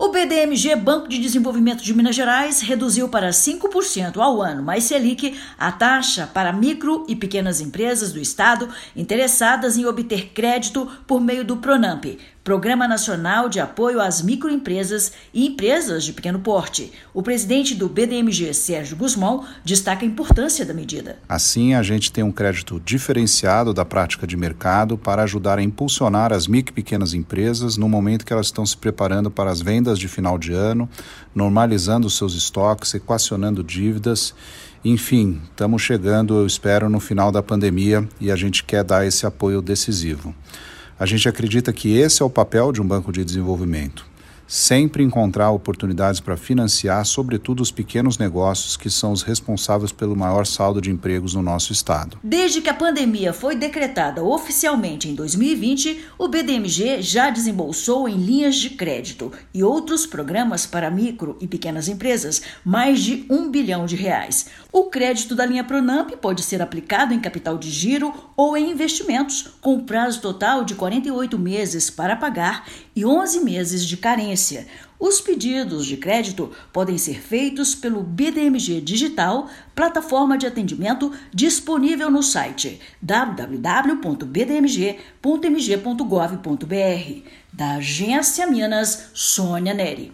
O BDMG, Banco de Desenvolvimento de Minas Gerais, reduziu para 5% ao ano mais Selic a taxa para micro e pequenas empresas do Estado interessadas em obter crédito por meio do PRONAMP, Programa Nacional de Apoio às Microempresas e Empresas de Pequeno Porte. O presidente do BDMG, Sérgio Gusmão, destaca a importância da medida. Assim, a gente tem um crédito diferenciado da prática de mercado para ajudar a impulsionar as micro e pequenas empresas no momento que elas estão se preparando para as vendas de final de ano, normalizando os seus estoques, equacionando dívidas. Enfim, estamos chegando, eu espero, no final da pandemia e a gente quer dar esse apoio decisivo. A gente acredita que esse é o papel de um banco de desenvolvimento. Sempre encontrar oportunidades para financiar, sobretudo os pequenos negócios que são os responsáveis pelo maior saldo de empregos no nosso estado. Desde que a pandemia foi decretada oficialmente em 2020, o BDMG já desembolsou em linhas de crédito e outros programas para micro e pequenas empresas mais de R$1 bilhão. O crédito da linha PRONAMP pode ser aplicado em capital de giro ou em investimentos, com prazo total de 48 meses para pagar e 11 meses de carência. Os pedidos de crédito podem ser feitos pelo BDMG Digital, plataforma de atendimento disponível no site www.bdmg.mg.gov.br. Da Agência Minas, Sônia Neri.